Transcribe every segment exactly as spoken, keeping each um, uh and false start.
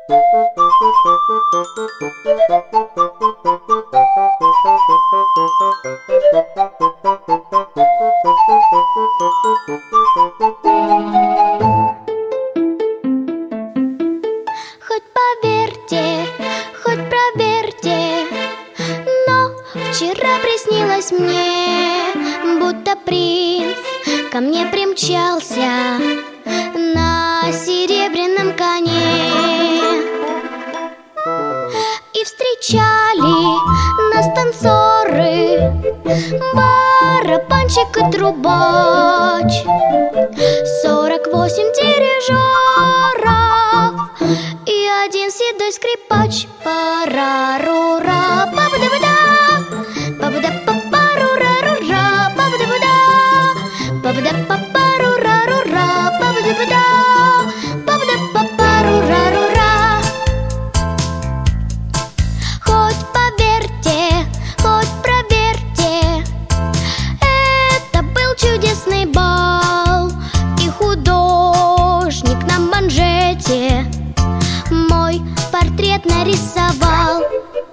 Хоть поверьте, хоть проверьте, но вчера приснилось мне, будто принц ко мне примчался на серебряном коне. И встречали нас танцоры, барабанщик и трубач, сорок восемь дирижеров и один седой скрипач. Пара-ру-ра, па-ба-да-ба-да, па-ба-да-па-па-ру-ра-ру-ра, па-ба-да-ба-да, па-ба-да-па-па-ру-ра-ру-ра, па-ба-да-ба-да, па-ба-да-па-па-ру-ра-ру-ра. Хоть поверьте, хоть проверьте, это был чудесный бал, и художник на манжете мой портрет нарисовал.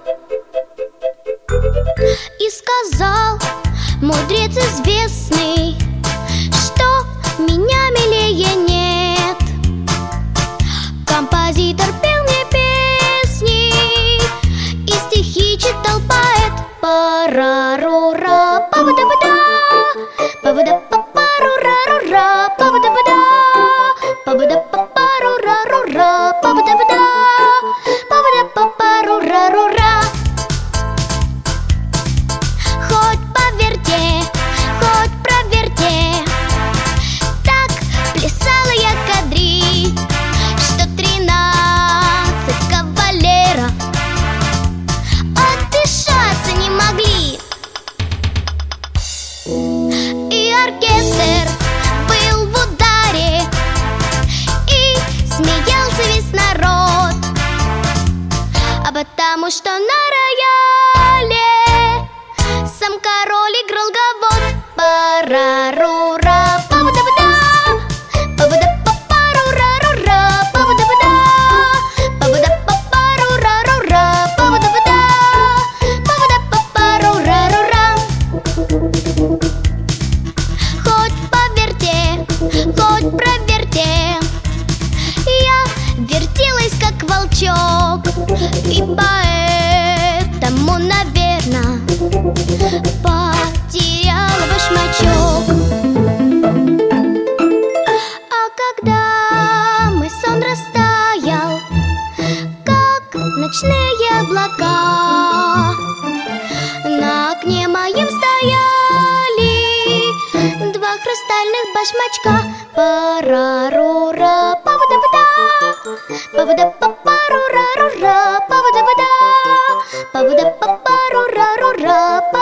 И сказал мудрец известный, что меня милее нет. Композитор пел мне песни, и стихи читал поэт. Пара-ру-ра, па-ба-да-ба-да, па-ба-да-па-па-ру-ра-ру-ра, па-ба-да-ба-да, па-ба-да-па-па-ру-ра-ру-ра, па-ба-да-ба-да, па-ба-да-па-па-ру-ра-ру-ра. Хоть поверьте, хоть проверьте, так плясала я кадриль, что тринадцать кавалеров отдышаться не могли. И оркестр был в ударе, и смеялся весь народ, а потому что на рояле сам король играл гавот. Пара-ру-ра, па-ба-да-ба-да, па-ба-да-па-па-ру-ра-ру-ра, па-ба-да-ба-да, па-ба-да-па-па-ру-ра-ру-ра, па-ба-да-ба-да, па-ба-да-па-па-ру-ра-ру-ра. Хоть поверьте, хоть проверьте, я вертелась как волчок, и поэтому, наверно, потеряла башмачок. А когда мой сон растаял, как ночные облака, на окне моем стояли два хрустальных башмачка. Пара-ру-ра, па-ба-да-ба-да, па-ба-да-па-па-ру-ра-ру-ра, па-ба-да-ба-да, па-ба-да-па-па-ру-ра-ру-ра, па-ба-да-ба-да.